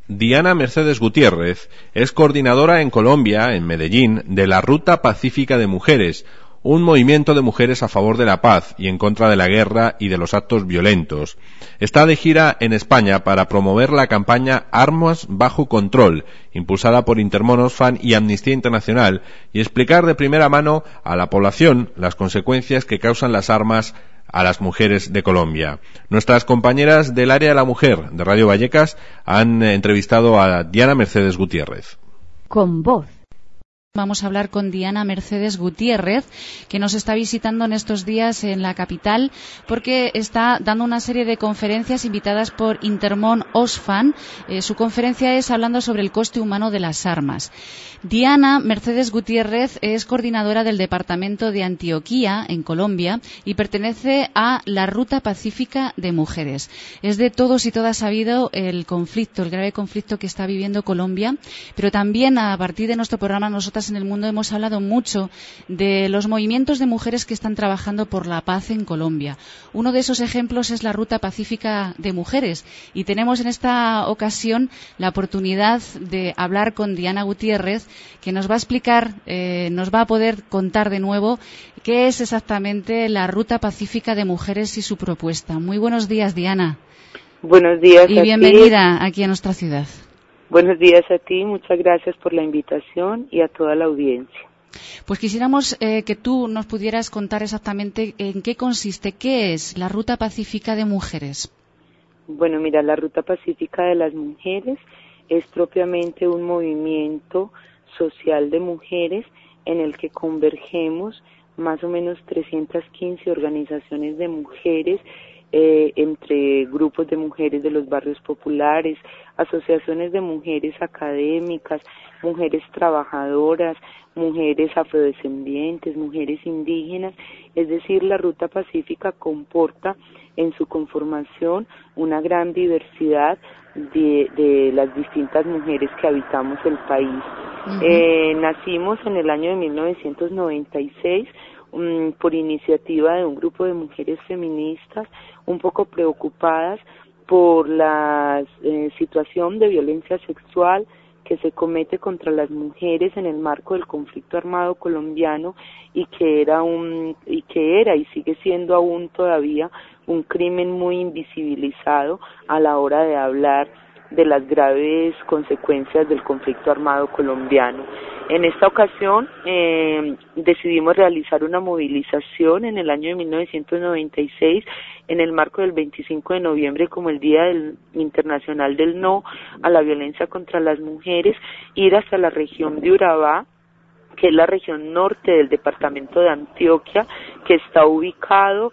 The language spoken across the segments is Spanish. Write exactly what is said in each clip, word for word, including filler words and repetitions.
Diana Mercedes Gutiérrez es coordinadora en Colombia, en Medellín, de la Ruta Pacífica de Mujeres, un movimiento de mujeres a favor de la paz y en contra de la guerra y de los actos violentos. Está de gira en España para promover la campaña Armas bajo control, impulsada por Intermón Oxfam y Amnistía Internacional, y explicar de primera mano a la población las consecuencias que causan las armas a las mujeres de Colombia. Nuestras compañeras del área de la mujer de Radio Vallecas han entrevistado a Diana Mercedes Gutiérrez. Con voz. Vamos a hablar con Diana Mercedes Gutiérrez, que nos está visitando en estos días en la capital, porque está dando una serie de conferencias invitadas por Intermón Oxfam. Eh, su conferencia es hablando sobre el coste humano de las armas. Diana Mercedes Gutiérrez es coordinadora del departamento de Antioquia, en Colombia, y pertenece a la Ruta Pacífica de Mujeres. Es de todos y todas sabido el conflicto, el grave conflicto que está viviendo Colombia, pero también a partir de nuestro programa Nosotras en el Mundo hemos hablado mucho de los movimientos de mujeres que están trabajando por la paz en Colombia. Uno de esos ejemplos es la Ruta Pacífica de Mujeres, y tenemos en esta ocasión la oportunidad de hablar con Diana Gutiérrez, que nos va a explicar, eh, nos va a poder contar de nuevo qué es exactamente la Ruta Pacífica de Mujeres y su propuesta. Muy buenos días, Diana. Buenos días y a bienvenida ti. aquí a nuestra ciudad. Buenos días a ti, muchas gracias por la invitación y a toda la audiencia. Pues quisiéramos eh, que tú nos pudieras contar exactamente en qué consiste, qué es la Ruta Pacífica de Mujeres. Bueno, mira, la Ruta Pacífica de las Mujeres es propiamente un movimiento social de mujeres en el que convergemos más o menos trescientas quince organizaciones de mujeres, eh, entre grupos de mujeres de los barrios populares, asociaciones de mujeres académicas, mujeres trabajadoras, mujeres afrodescendientes, mujeres indígenas. Es decir, la Ruta Pacífica comporta en su conformación una gran diversidad de, de las distintas mujeres que habitamos el país. Uh-huh. Eh, nacimos en el año de mil novecientos noventa y seis um, por iniciativa de un grupo de mujeres feministas un poco preocupadas por la eh, situación de violencia sexual que se comete contra las mujeres en el marco del conflicto armado colombiano y que era un y que era y sigue siendo aún todavía un crimen muy invisibilizado a la hora de hablar de las graves consecuencias del conflicto armado colombiano. En esta ocasión eh, decidimos realizar una movilización en el año de mil novecientos noventa y seis en el marco del veinticinco de noviembre como el Día del Internacional del No a la Violencia contra las Mujeres, ir hasta la región de Urabá, que es la región norte del departamento de Antioquia, que está ubicado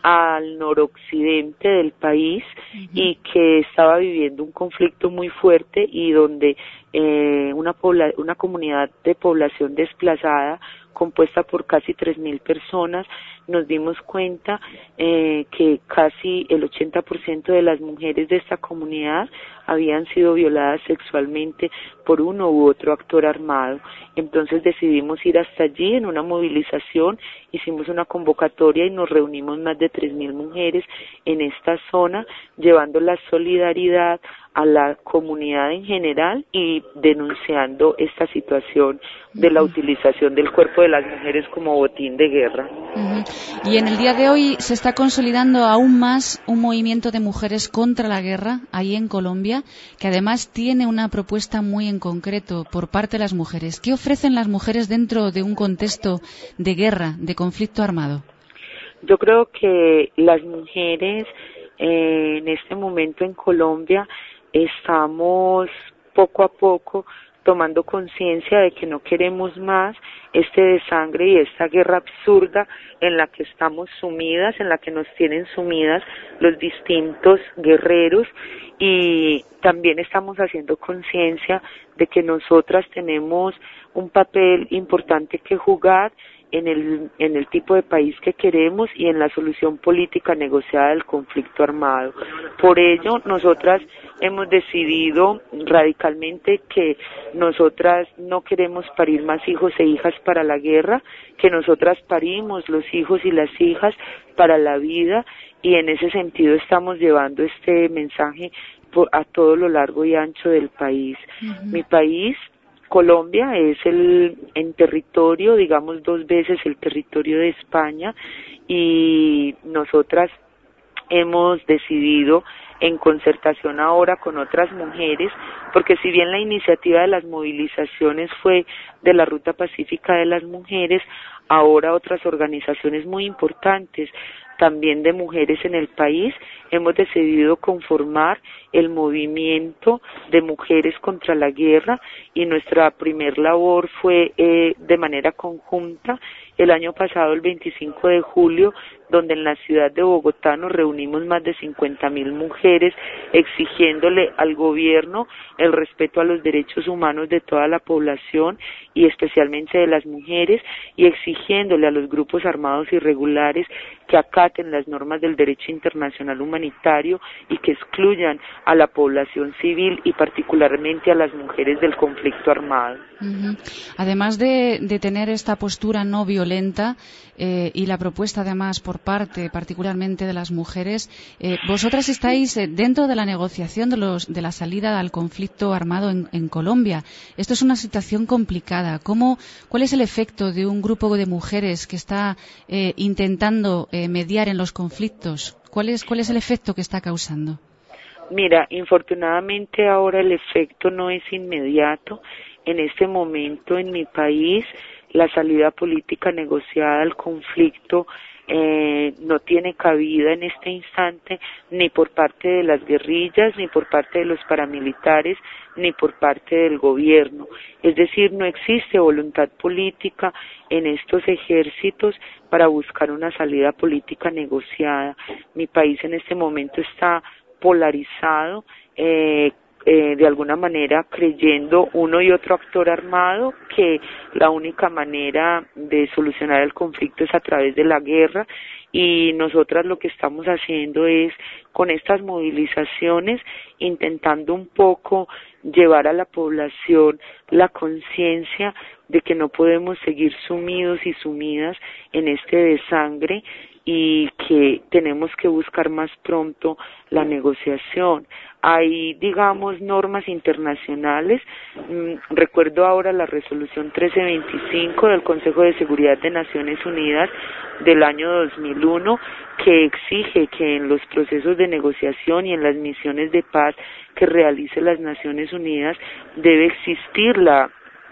al noroccidente del país. Uh-huh. Y que estaba viviendo un conflicto muy fuerte y donde eh, una, pobla- una comunidad de población desplazada compuesta por casi tres mil personas, nos dimos cuenta eh, que casi el ochenta por ciento de las mujeres de esta comunidad habían sido violadas sexualmente por uno u otro actor armado. Entonces decidimos ir hasta allí en una movilización, hicimos una convocatoria y nos reunimos más de tres mil mujeres en esta zona, llevando la solidaridad a la comunidad en general y denunciando esta situación de la utilización del cuerpo de las mujeres como botín de guerra. Uh-huh. Y en el día de hoy se está consolidando aún más un movimiento de mujeres contra la guerra ahí en Colombia, que además tiene una propuesta muy en concreto por parte de las mujeres. ¿Qué ofrecen las mujeres dentro de un contexto de guerra, de conflicto armado? Yo creo que las mujeres eh, en este momento en Colombia estamos poco a poco tomando conciencia de que no queremos más este desangre y esta guerra absurda en la que estamos sumidas, en la que nos tienen sumidas los distintos guerreros, y también estamos haciendo conciencia de que nosotras tenemos un papel importante que jugar en el en el tipo de país que queremos y en la solución política negociada del conflicto armado. Por ello, nosotras hemos decidido radicalmente que nosotras no queremos parir más hijos e hijas para la guerra, que nosotras parimos los hijos y las hijas para la vida, y en ese sentido estamos llevando este mensaje por, a todo lo largo y ancho del país. Uh-huh. Mi país, Colombia, es el en territorio, digamos dos veces el territorio de España, y nosotras hemos decidido en concertación ahora con otras mujeres, porque si bien la iniciativa de las movilizaciones fue de la Ruta Pacífica de las Mujeres, ahora otras organizaciones muy importantes, también de mujeres en el país, hemos decidido conformar el movimiento de mujeres contra la guerra, y nuestra primer labor fue eh, de manera conjunta el año pasado, el veinticinco de julio, donde en la ciudad de Bogotá nos reunimos más de cincuenta mil mujeres exigiéndole al gobierno el respeto a los derechos humanos de toda la población y especialmente de las mujeres, y exigiéndole a los grupos armados irregulares que acaten las normas del derecho internacional humanitario y que excluyan a la población civil y particularmente a las mujeres del conflicto armado. Uh-huh. Además de, de tener esta postura no violenta eh, y la propuesta además por parte particularmente de las mujeres, eh, vosotras estáis eh, dentro de la negociación de, los, de la salida al conflicto armado en, en Colombia. Esto es una situación complicada. ¿Cómo, ¿Cuál es el efecto de un grupo de mujeres que está eh, intentando eh, mediar en los conflictos? ¿Cuál es, ¿Cuál es el efecto que está causando? Mira, infortunadamente ahora el efecto no es inmediato. En este momento en mi país la salida política negociada al conflicto eh, no tiene cabida en este instante ni por parte de las guerrillas, ni por parte de los paramilitares, ni por parte del gobierno. Es decir, no existe voluntad política en estos ejércitos para buscar una salida política negociada. Mi país en este momento está polarizado, eh, eh, de alguna manera creyendo uno y otro actor armado que la única manera de solucionar el conflicto es a través de la guerra, y nosotras lo que estamos haciendo es con estas movilizaciones intentando un poco llevar a la población la conciencia de que no podemos seguir sumidos y sumidas en este desangre y que tenemos que buscar más pronto la negociación. Hay, digamos, normas internacionales. Mm, recuerdo ahora la resolución trece veinticinco del Consejo de Seguridad de Naciones Unidas del año dos mil uno, que exige que en los procesos de negociación y en las misiones de paz que realice las Naciones Unidas debe existir la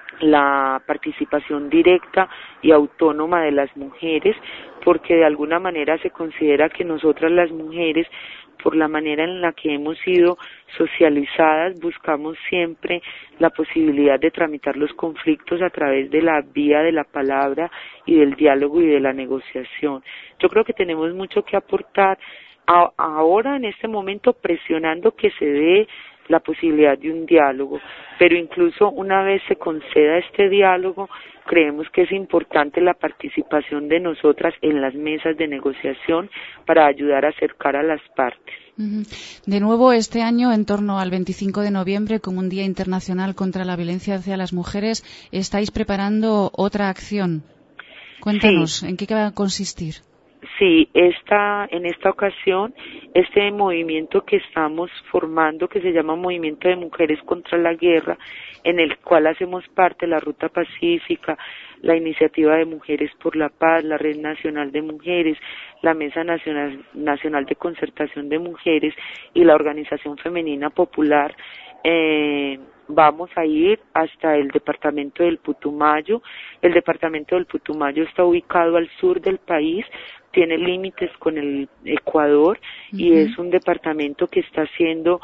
la participación directa y autónoma de las mujeres, porque de alguna manera se considera que nosotras las mujeres, por la manera en la que hemos sido socializadas, buscamos siempre la posibilidad de tramitar los conflictos a través de la vía de la palabra y del diálogo y de la negociación. Yo creo que tenemos mucho que aportar a, ahora en este momento, presionando que se dé la posibilidad de un diálogo, pero incluso una vez se conceda este diálogo, creemos que es importante la participación de nosotras en las mesas de negociación para ayudar a acercar a las partes. De nuevo, este año, en torno al veinticinco de noviembre, como un Día Internacional contra la Violencia hacia las Mujeres, estáis preparando otra acción. Cuéntanos, sí. ¿En qué va a consistir? Sí, esta, en esta ocasión, este movimiento que estamos formando, que se llama Movimiento de Mujeres contra la Guerra, en el cual hacemos parte la Ruta Pacífica, la Iniciativa de Mujeres por la Paz, la Red Nacional de Mujeres, la Mesa Nacional, Nacional de Concertación de Mujeres y la Organización Femenina Popular, eh, vamos a ir hasta el departamento del Putumayo. El departamento del Putumayo está ubicado al sur del país, tiene límites con el Ecuador, uh-huh. y es un departamento que está siendo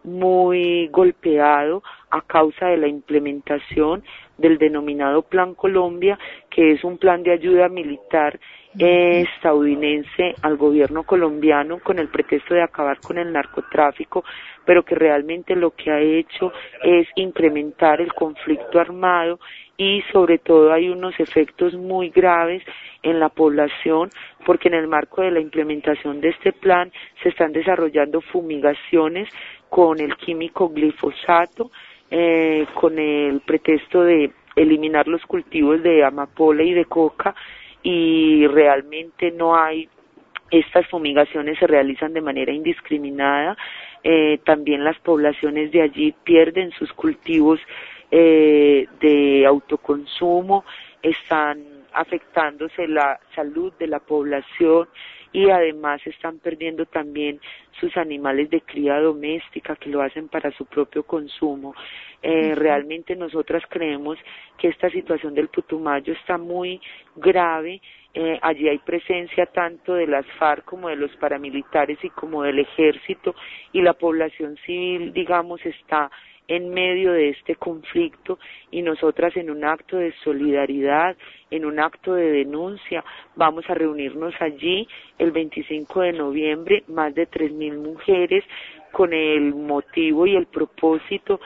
muy golpeado a causa de la implementación del denominado Plan Colombia, que es un plan de ayuda militar eh, estadounidense al gobierno colombiano con el pretexto de acabar con el narcotráfico, pero que realmente lo que ha hecho es incrementar el conflicto armado, y sobre todo hay unos efectos muy graves en la población, porque en el marco de la implementación de este plan se están desarrollando fumigaciones con el químico glifosato, eh, con el pretexto de eliminar los cultivos de amapola y de coca, y realmente no hay Estas fumigaciones se realizan de manera indiscriminada. Eh, también las poblaciones de allí pierden sus cultivos eh, de autoconsumo, están afectándose la salud de la población y además están perdiendo también sus animales de cría doméstica que lo hacen para su propio consumo. Eh, realmente nosotras creemos que esta situación del Putumayo está muy grave. Eh, allí hay presencia tanto de las FARC como de los paramilitares y como del ejército, y la población civil, digamos, está en medio de este conflicto, y nosotras en un acto de solidaridad, en un acto de denuncia, vamos a reunirnos allí el veinticinco de noviembre, más de tres mil mujeres, con el motivo y el propósito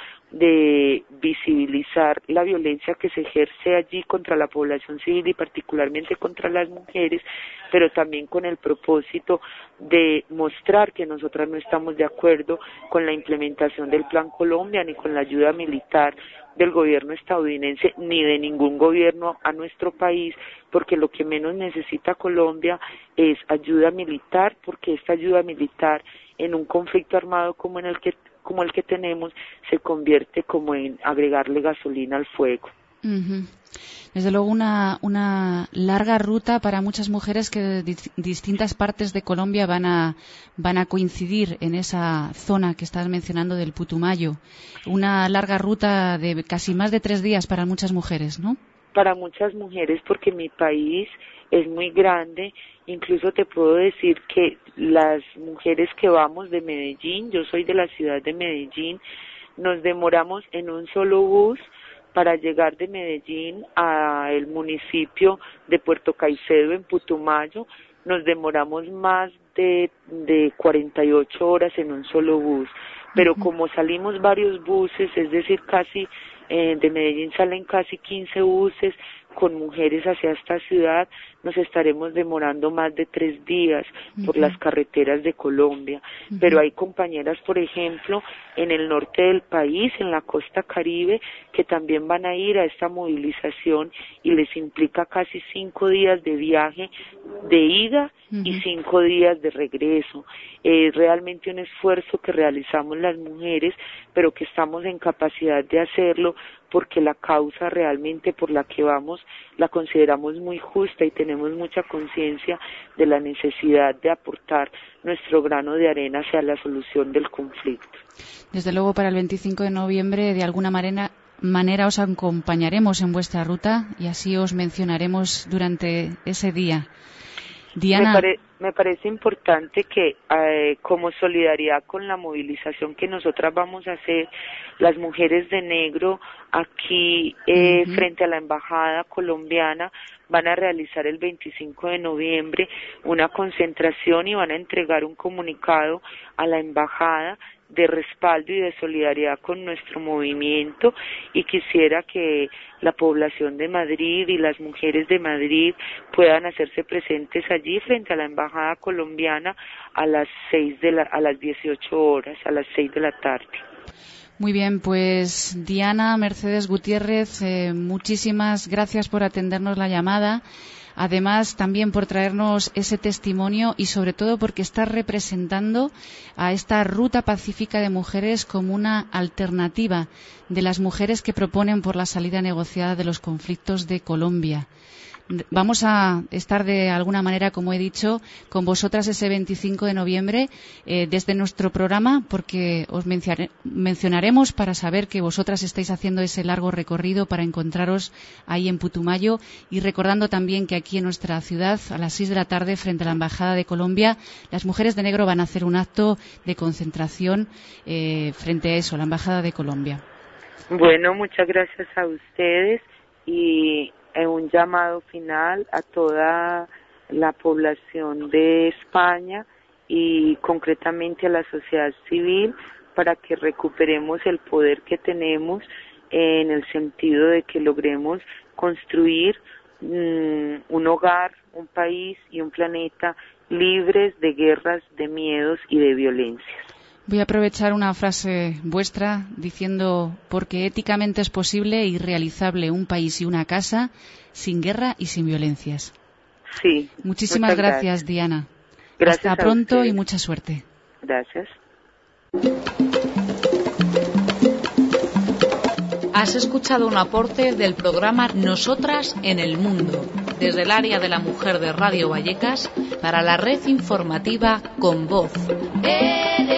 de visibilizar la violencia que se ejerce allí contra la población civil y particularmente contra las mujeres, pero también con el propósito de mostrar que nosotras no estamos de acuerdo con la implementación del Plan Colombia ni con la ayuda militar del gobierno estadounidense ni de ningún gobierno a nuestro país, porque lo que menos necesita Colombia es ayuda militar, porque esta ayuda militar en un conflicto armado como en el que como el que tenemos se convierte como en agregarle gasolina al fuego. Uh-huh. Desde luego una, una larga ruta para muchas mujeres que de di- distintas partes de Colombia van a, van a coincidir en esa zona que estás mencionando del Putumayo. Una larga ruta de casi más de tres días para muchas mujeres, ¿no? Para muchas mujeres, porque mi país es muy grande. Incluso te puedo decir que las mujeres que vamos de Medellín, yo soy de la ciudad de Medellín, nos demoramos en un solo bus para llegar de Medellín a el municipio de Puerto Caicedo en Putumayo, nos demoramos más de, de cuarenta y ocho horas en un solo bus, pero como salimos varios buses, es decir, casi eh, de Medellín salen casi quince buses con mujeres hacia esta ciudad, nos estaremos demorando más de tres días uh-huh. por las carreteras de Colombia. Uh-huh. Pero hay compañeras, por ejemplo, en el norte del país, en la costa Caribe, que también van a ir a esta movilización y les implica casi cinco días de viaje de ida uh-huh. y cinco días de regreso. Es realmente un esfuerzo que realizamos las mujeres, pero que estamos en capacidad de hacerlo porque la causa realmente por la que vamos la consideramos muy justa y tenemos mucha conciencia de la necesidad de aportar nuestro grano de arena hacia la solución del conflicto. Desde luego, para el veinticinco de noviembre, de alguna manera, manera os acompañaremos en vuestra ruta y así os mencionaremos durante ese día. Diana. Me, pare, me parece importante que eh, como solidaridad con la movilización que nosotras vamos a hacer, las mujeres de negro aquí eh, uh-huh. frente a la embajada colombiana van a realizar el veinticinco de noviembre una concentración y van a entregar un comunicado a la embajada de respaldo y de solidaridad con nuestro movimiento, y quisiera que la población de Madrid y las mujeres de Madrid puedan hacerse presentes allí frente a la embajada colombiana a las seis de la, a las dieciocho horas, a las seis de la tarde. Muy bien, pues Diana Mercedes Gutiérrez, eh, muchísimas gracias por atendernos la llamada. Además, también por traernos ese testimonio y, sobre todo, porque estás representando a esta ruta pacífica de mujeres como una alternativa de las mujeres que proponen por la salida negociada de los conflictos de Colombia. Vamos a estar de alguna manera, como he dicho, con vosotras ese veinticinco de noviembre eh, desde nuestro programa, porque os mencionaremos para saber que vosotras estáis haciendo ese largo recorrido para encontraros ahí en Putumayo, y recordando también que aquí en nuestra ciudad, a las seis de la tarde, frente a la Embajada de Colombia, las mujeres de negro van a hacer un acto de concentración eh, frente a eso, la Embajada de Colombia. Bueno, muchas gracias a ustedes y un llamado final a toda la población de España y concretamente a la sociedad civil para que recuperemos el poder que tenemos en el sentido de que logremos construir um, un hogar, un país y un planeta libres de guerras, de miedos y de violencias. Voy a aprovechar una frase vuestra diciendo: porque éticamente es posible y realizable un país y una casa sin guerra y sin violencias. Sí. Muchísimas gracias, gracias, Diana. Gracias. Hasta pronto y mucha suerte. Gracias. Has escuchado un aporte del programa Nosotras en el Mundo, desde el área de la mujer de Radio Vallecas, para la red informativa Con Voz.